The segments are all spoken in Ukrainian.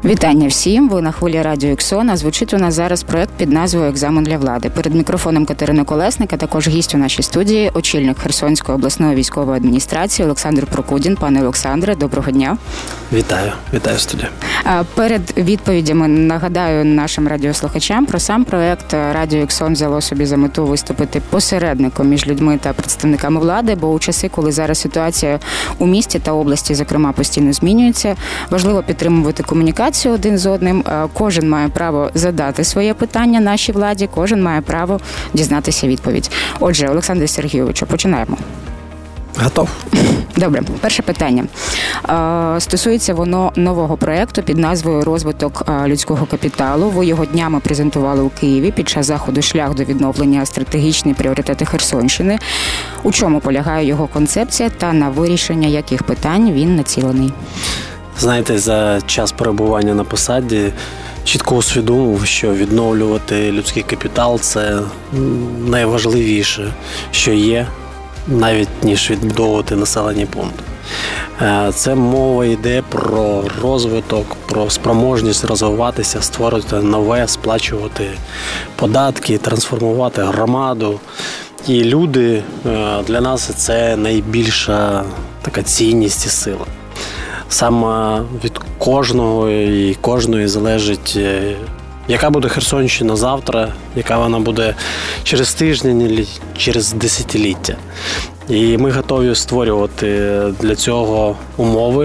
Вітання всім. Ви на хвилі Радіо Іксон. А звучить у нас зараз проект під назвою «Екзамен для влади». Перед мікрофоном Катерина Колесник, а також гість у нашій студії, очільник Херсонської обласної військової адміністрації Олександр Прокудін. Пане Олександре, доброго дня. Вітаю студія. Перед відповідями нагадаю нашим радіослухачам про сам проект. Радіо Іксон взяло собі за мету виступити посередником між людьми та представниками влади, бо у часи, коли зараз ситуація у місті та області, зокрема, постійно змінюється, важливо підтримувати комунікацію один з одним. Кожен має право задати своє питання нашій владі, кожен має право дізнатися відповідь. Отже, Олександре Сергійовичу, починаємо. Готов. Добре, перше питання. Стосується воно нового проєкту під назвою «Розвиток людського капіталу». Ви його днями презентували у Києві під час заходу «Шлях до відновлення. Стратегічні пріоритети Херсонщини». У чому полягає його концепція та на вирішення яких питань він націлений? Знаєте, за час перебування на посаді чітко усвідомив, що відновлювати людський капітал – це найважливіше, що є, навіть ніж відбудовувати населені пункти. Це мова йде про розвиток, про спроможність розвиватися, створити нове, сплачувати податки, трансформувати громаду. І люди для нас – це найбільша така цінність і сила. Саме від кожного і кожної залежить, яка буде Херсонщина завтра, яка вона буде через тиждень, через десятиліття. І ми готові створювати для цього умови,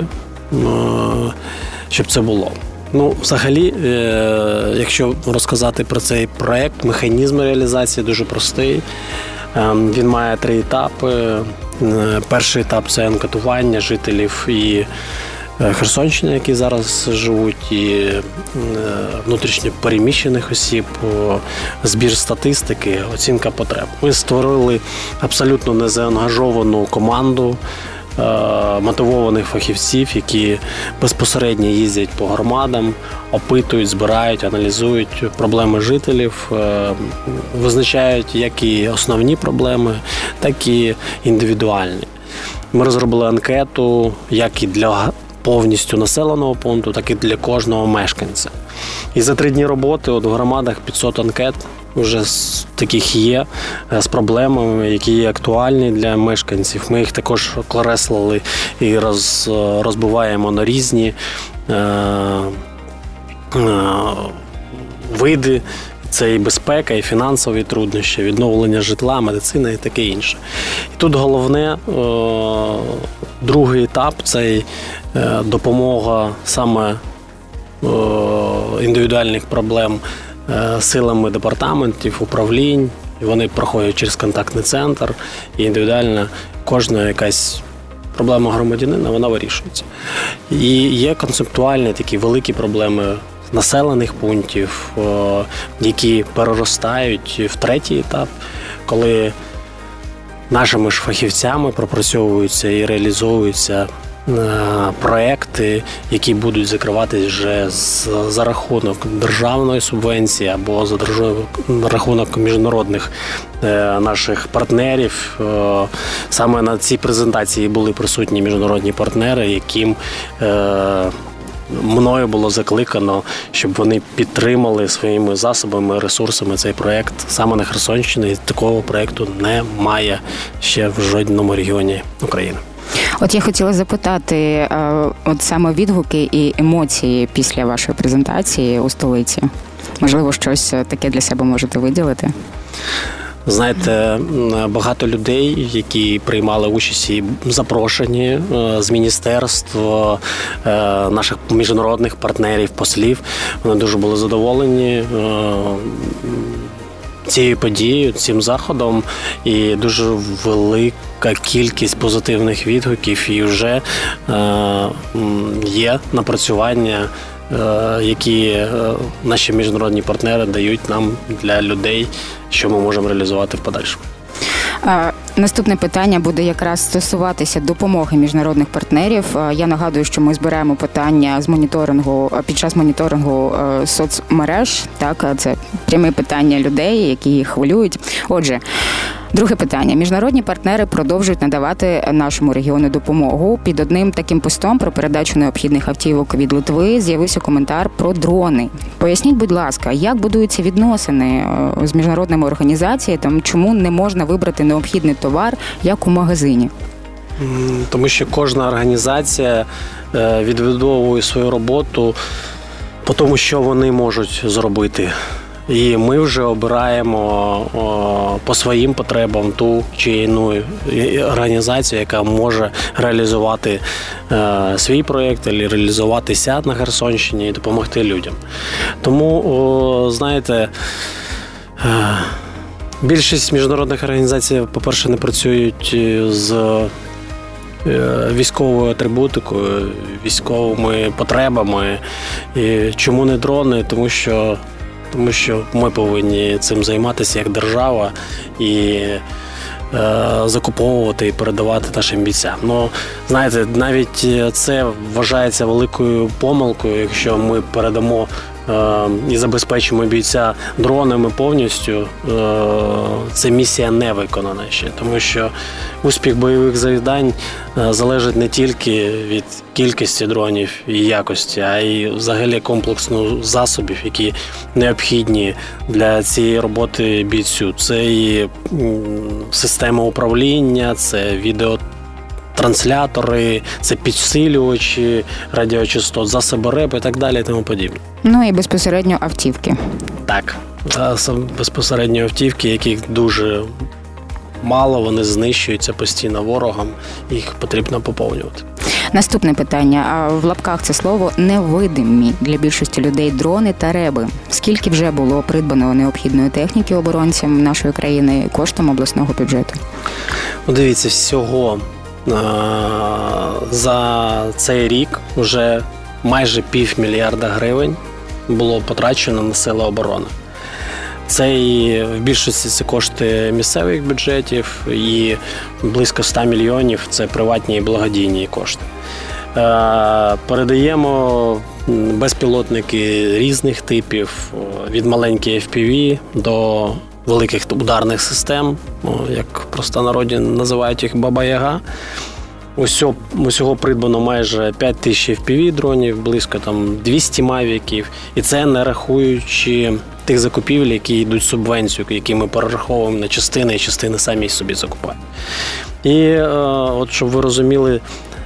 щоб це було. Взагалі, якщо розказати про цей проєкт, механізм реалізації дуже простий. Він має 3 етапи. Перший етап – це анкетування жителів і Херсонщини, які зараз живуть, і внутрішньо переміщених осіб, збір статистики, оцінка потреб. Ми створили абсолютно незаангажовану команду мотивованих фахівців, які безпосередньо їздять по громадам, опитують, збирають, аналізують проблеми жителів, визначають як і основні проблеми, так і індивідуальні. Ми розробили анкету як і для повністю населеного пункту, так і для кожного мешканця. І за 3 дні роботи в громадах 500 анкет вже таких є, з проблемами, які є актуальні для мешканців. Ми їх також окреслили і розбиваємо на різні види. Це і безпека, і фінансові труднощі, відновлення житла, медицина і таке інше. І тут головне, другий етап – це допомога саме індивідуальних проблем силами департаментів, управлінь. І вони проходять через контактний центр, і індивідуально кожна якась проблема громадянина, вона вирішується. І є концептуальні такі великі проблеми населених пунктів, які переростають в 3-й етап, коли нашими ж фахівцями пропрацьовуються і реалізовуються проекти, які будуть закриватись вже за рахунок державної субвенції або за рахунок міжнародних наших партнерів. Саме на цій презентації були присутні міжнародні партнери, яким мною було закликано, щоб вони підтримали своїми засобами, ресурсами цей проєкт саме на Херсонщині. І такого проєкту немає ще в жодному регіоні України. От я хотіла запитати, от саме відгуки і емоції після вашої презентації у столиці. Можливо, щось таке для себе можете виділити? Знаєте, багато людей, які приймали участь і запрошені з міністерств, наших міжнародних партнерів, послів, вони дуже були задоволені цією подією, цим заходом, і дуже велика кількість позитивних відгуків, і вже є напрацювання, які наші міжнародні партнери дають нам для людей, що ми можемо реалізувати в подальшому. Наступне питання буде якраз стосуватися допомоги міжнародних партнерів. Я нагадую, що ми збираємо питання з моніторингу під час моніторингу соцмереж. Так, це прямі питання людей, які їх хвилюють. Отже, Друге питання. Міжнародні партнери продовжують надавати нашому регіону допомогу. Під одним таким постом про передачу необхідних автівок від Литви з'явився коментар про дрони. Поясніть, будь ласка, як будуються відносини з міжнародними організаціями, чому не можна вибрати необхідний товар, як у магазині? Тому що кожна організація відбудовує свою роботу по тому, що вони можуть зробити. І ми вже обираємо по своїм потребам ту чи іншу організацію, яка може реалізувати свій проєкт, або реалізуватися на Херсонщині і допомогти людям. Тому, знаєте, більшість міжнародних організацій, по-перше, не працюють з військовою атрибутикою, військовими потребами. І чому не дрони? Тому що ми повинні цим займатися як держава і закуповувати і передавати нашим бійцям. Ну, знаєте, навіть це вважається великою помилкою, якщо ми передамо і забезпечимо бійця дронами повністю, ця місія не виконана ще. Тому що успіх бойових завдань залежить не тільки від кількості дронів і якості, а й взагалі комплексу засобів, які необхідні для цієї роботи бійцю. Це і система управління, це відеотранслятори, це підсилювачі радіочастот, засоби РЕП і так далі і тому подібне. Ну і безпосередньо автівки. Так, безпосередньо автівки, яких дуже мало, вони знищуються постійно ворогом, їх потрібно поповнювати. Наступне питання. А в лапках це слово «невидимі» для більшості людей дрони та реби. Скільки вже було придбано необхідної техніки оборонцям нашої країни коштом обласного бюджету? Дивіться, всього за цей рік вже майже 500 мільярда гривень було потрачено на сили оборони. Це і в більшості це кошти місцевих бюджетів і близько 100 мільйонів – це приватні і благодійні кошти. Передаємо безпілотники різних типів, від маленьких FPV до великих ударних систем, як простонароді називають їх Баба-Яга. Усього придбано майже 5 тисяч FPV-дронів, близько 200 мавіків. І це не рахуючи тих закупівель, які йдуть субвенцію, які ми перераховуємо на частини, і частини самі собі закупають. І от, щоб ви розуміли,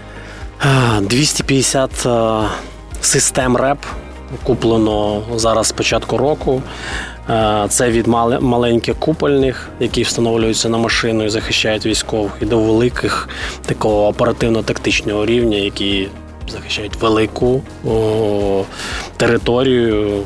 250 систем РЕП куплено зараз з початку року. Це від маленьких купольних, які встановлюються на машину і захищають військових, і до великих такого оперативно-тактичного рівня, які захищають велику територію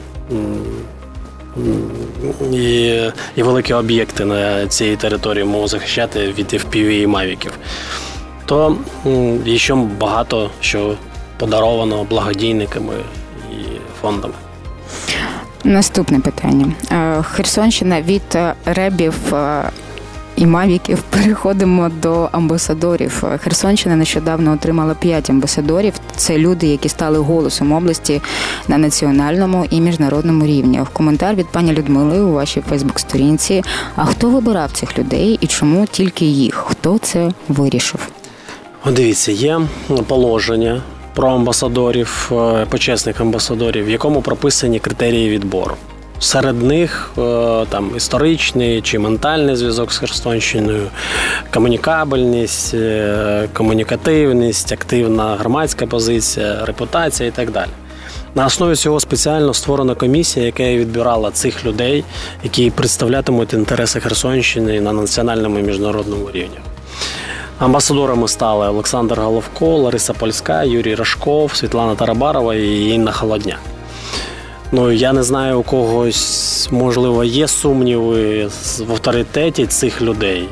і великі об'єкти на цій території можуть захищати від FPV і мавіків. То і ще багато що подаровано благодійниками і фондами. Наступне питання. Херсонщина від ребів і мавіків переходимо до амбасадорів. Херсонщина нещодавно отримала 5 амбасадорів. Це люди, які стали голосом області на національному і міжнародному рівні. Коментар від пані Людмили у вашій Фейсбук-сторінці. А хто вибирав цих людей і чому тільки їх? Хто це вирішив? Дивіться, є положення про амбасадорів, почесних амбасадорів, в якому прописані критерії відбору. Серед них історичний чи ментальний зв'язок з Херсонщиною, комунікабельність, комунікативність, активна громадська позиція, репутація і так далі. На основі цього спеціально створена комісія, яка відбирала цих людей, які представлятимуть інтереси Херсонщини на національному і міжнародному рівні. Амбасадорами стали Олександр Головко, Лариса Польська, Юрій Рашков, Світлана Тарабарова і Інна Холодня. Я не знаю, у когось, можливо, є сумніви в авторитеті цих людей.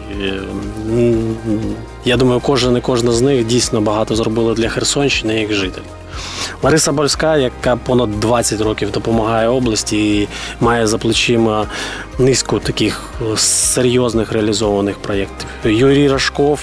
Я думаю, кожна з них дійсно багато зробила для Херсонщини як житель. Лариса Польська, яка понад 20 років допомагає області і має за плечима низку таких серйозних реалізованих проєктів. Юрій Рашков,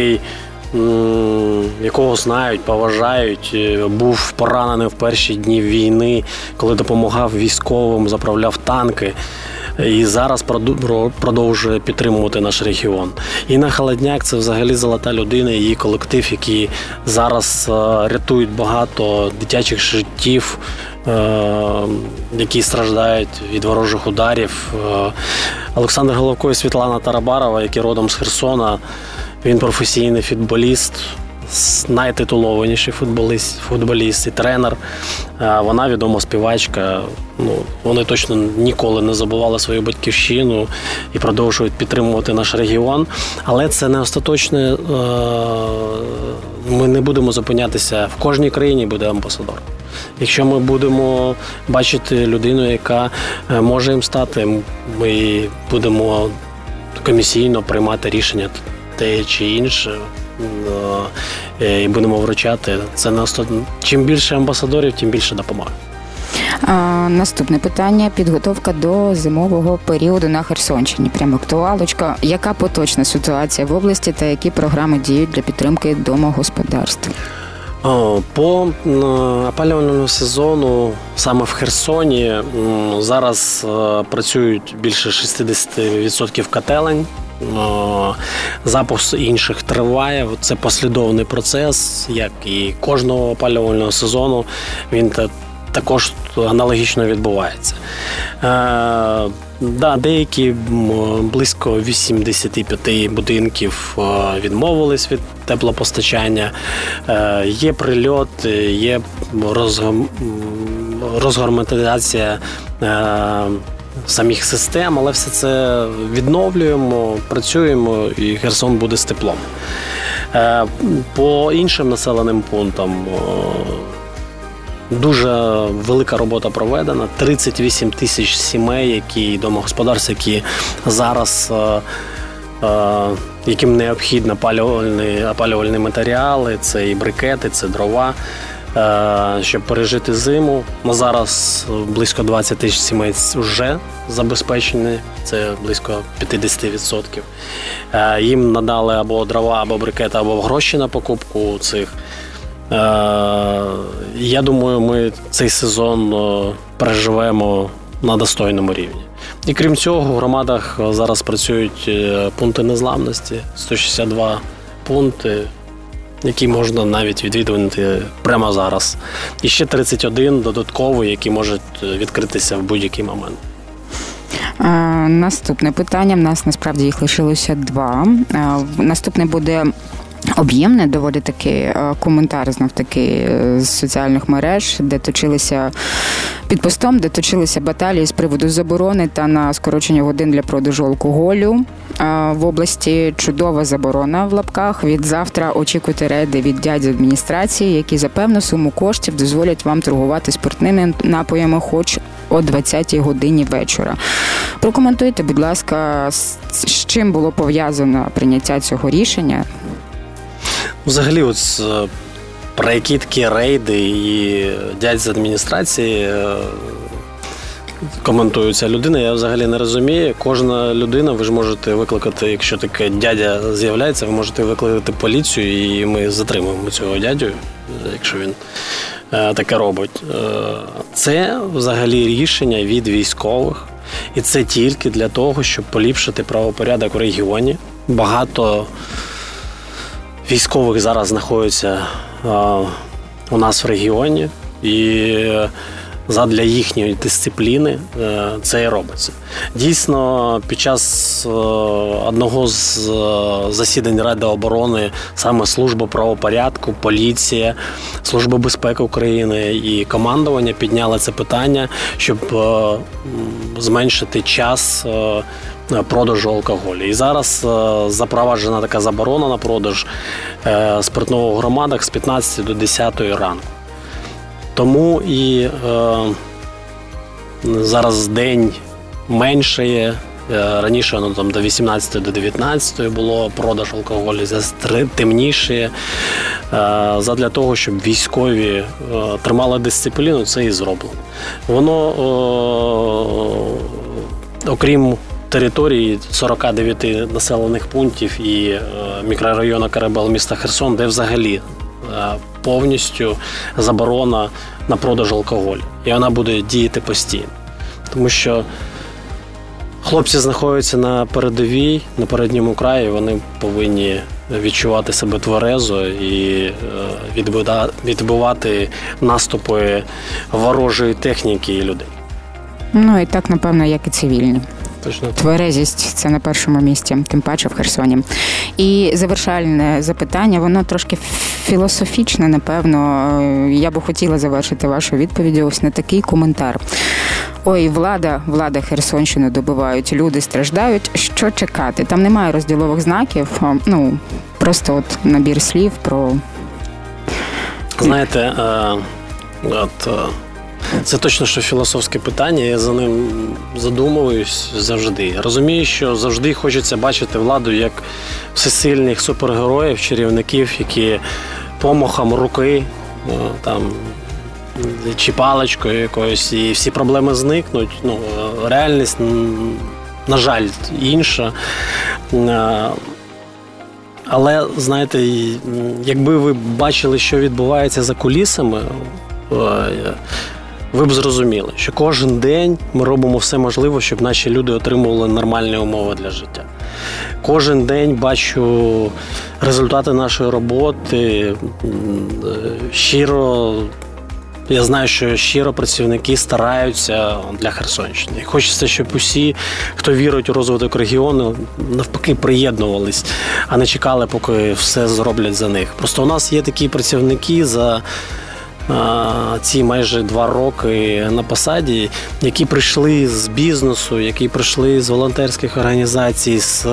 якого знають, поважають, був поранений в перші дні війни, коли допомагав військовим, заправляв танки. і зараз продовжує підтримувати наш регіон. Інна Холодняк – це взагалі золота людина, її колектив, які зараз рятують багато дитячих життів, які страждають від ворожих ударів. Олександр Головко і Світлана Тарабарова, які родом з Херсона, він професійний футболіст, найтитулованіший футболіст і тренер. Вона відома співачка. Вони точно ніколи не забували свою батьківщину і продовжують підтримувати наш регіон. Але це не остаточне. Ми не будемо зупинятися. В кожній країні буде амбасадор. Якщо ми будемо бачити людину, яка може їм стати, ми будемо комісійно приймати рішення те чи інше, і будемо вручати. Це чим більше амбасадорів, тим більше допомоги. Наступне питання. Підготовка до зимового періоду на Херсонщині. Прямо актуалочка. Яка поточна ситуація в області та які програми діють для підтримки домогосподарств? По опалювальному сезону саме в Херсоні зараз працюють більше 60% котелень. Запуск інших триває. Це послідовний процес, як і кожного опалювального сезону. Він також аналогічно відбувається. Деякі, близько 85 будинків відмовились від теплопостачання. Є прильот, є розгерметизація самих систем, але все це відновлюємо, працюємо, і Херсон буде з теплом. По іншим населеним пунктам дуже велика робота проведена. 38 тисяч сімей, домогосподарств, які зараз, яким необхідні опалювальні матеріали, це і брикети, це дрова, щоб пережити зиму. На зараз близько 20 тисяч сімей вже забезпечені, це близько 50%. Їм надали або дрова, або брикети, або гроші на покупку цих. Я думаю, ми цей сезон переживемо на достойному рівні. І крім цього, в громадах зараз працюють пункти незламності, 162 пункти, які можна навіть відвідувати прямо зараз. І ще 31 додаткові, які можуть відкритися в будь-який момент. Наступне питання. В нас насправді їх лишилося 2. Наступне буде об'ємне, доволі таки коментар, знов-таки, з соціальних мереж, де точилися під постом, де точилися баталії з приводу заборони та на скорочення годин для продажу алкоголю. В області чудова заборона в лапках. Від завтра очікуйте рейди від дядь з адміністрації, які за певну суму коштів дозволять вам торгувати спиртними напоями хоч о 20-й годині вечора. Прокоментуйте, будь ласка, з чим було пов'язано прийняття цього рішення? Взагалі, про які такі рейди і дядь з адміністрації коментується людина, я взагалі не розумію. Кожна людина, ви ж можете викликати, якщо таке дядя з'являється, ви можете викликати поліцію, і ми затримуємо цього дядю, якщо він таке робить. Це взагалі рішення від військових, і це тільки для того, щоб поліпшити правопорядок в регіоні. Багато військових зараз знаходяться у нас в регіоні, і задля їхньої дисципліни це і робиться. Dійсно, під час одного з засідань Ради оборони саме Служба правопорядку, поліція, Служба безпеки України і командування підняли це питання, щоб зменшити час продажу алкоголю. І зараз запроваджена така заборона на продаж спиртного в громадах з 15 до 10 ранку. Тому і зараз день меншає. Раніше до 18 до 19 було продаж алкоголю, зараз темніше. Задля того, щоб військові тримали дисципліну, це і зроблено. Воно, окрім території 49 населених пунктів і мікрорайону Карабел міста Херсон, де взагалі повністю заборона на продаж алкоголю. І вона буде діяти постійно. Тому що Хлопці знаходяться на передовій, на передньому краї, вони повинні відчувати себе тверезо і відбивати наступи ворожої техніки і людей. Ну і так, напевно, як і цивільні. Точно. Тверезість – це на першому місці, тим паче в Херсоні. І завершальне запитання, воно трошки філософічне, напевно. Я би хотіла завершити вашу відповідь ось на такий коментар. Ой, влада Херсонщину добивають, люди страждають. Що чекати? Там немає розділових знаків, просто от набір слів про... Знаєте, це точно, що філософське питання, я за ним задумуюсь завжди. Розумію, що завжди хочеться бачити владу як всесильних супергероїв, чарівників, які помахом руки, чи паличкою якоюсь, і всі проблеми зникнуть. Реальність, на жаль, інша. Але, знаєте, якби ви бачили, що відбувається за кулісами, ви б зрозуміли, що кожен день ми робимо все можливе, щоб наші люди отримували нормальні умови для життя. Кожен день бачу результати нашої роботи. Я знаю, що щиро працівники стараються для Херсонщини. І хочеться, щоб усі, хто вірить у розвиток регіону, навпаки приєднувались, а не чекали, поки все зроблять за них. Просто у нас є такі працівники за ці майже 2 роки на посаді, які прийшли з бізнесу, які прийшли з волонтерських організацій, з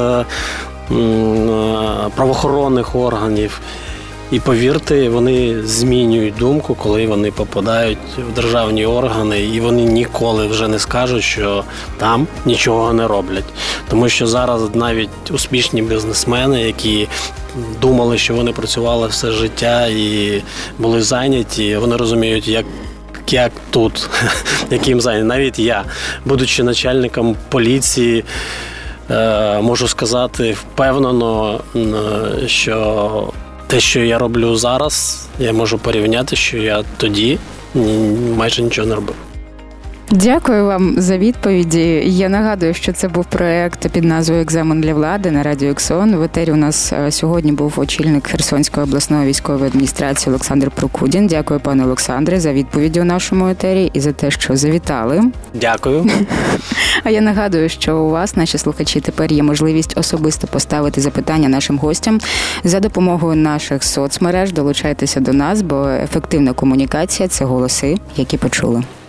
правоохоронних органів. І повірте, вони змінюють думку, коли вони попадають в державні органи, і вони ніколи вже не скажуть, що там нічого не роблять. Тому що зараз навіть успішні бізнесмени, які думали, що вони працювали все життя і були зайняті, вони розуміють, як тут, яким зайняті. Навіть я, будучи начальником поліції, можу сказати впевнено, що те, що я роблю зараз, я можу порівняти, що я тоді майже нічого не робив. Дякую вам за відповіді. Я нагадую, що це був проєкт під назвою «Екзамен для влади» на Радіо Ексон. В етері у нас сьогодні був очільник Херсонської обласної військової адміністрації Олександр Прокудін. Дякую, пане Олександре, за відповіді у нашому етері і за те, що завітали. Дякую. А я нагадую, що у вас, наші слухачі, тепер є можливість особисто поставити запитання нашим гостям. За допомогою наших соцмереж долучайтеся до нас, бо ефективна комунікація – це голоси, які почули.